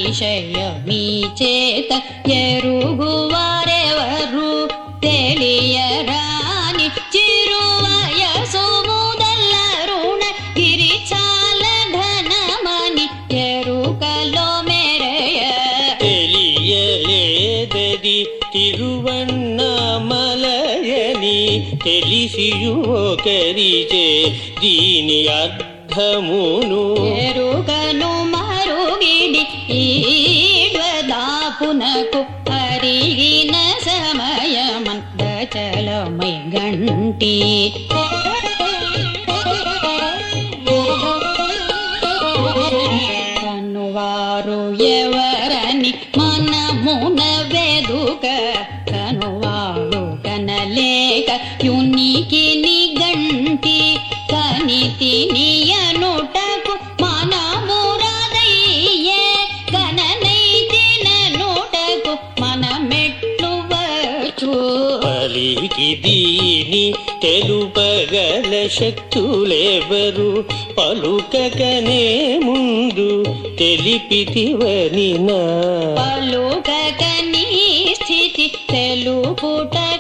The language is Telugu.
విషయమీ చేత ఎరుగువారెవరు తెలియరాని చిరువయసు ముదల్లరుణ గిరి చాల ధనమని ఎరుకలో మెరయ తెలియలేదది తిరువన్నామలయని తెలిసియు ఒకరిచే దీని అర్థమును ఎరుకను మరుగిడి ఈడ్వదాపునకు అరిగిన సమయమందచలమై గంటి కనువారు ఎవరని మనమున వెదుక కనువారు కనలేక యునికి నిగంటి కనితి నియనుటకు మనమురదయ్యే గణనైతిననుటకు మనమెట్లు వచ్చు పలికి దీని తెలుపగల శక్తులెవరు పలుకకనే ముందు తెలిపితివనినా పలుకకని స్థితి తెలుపుట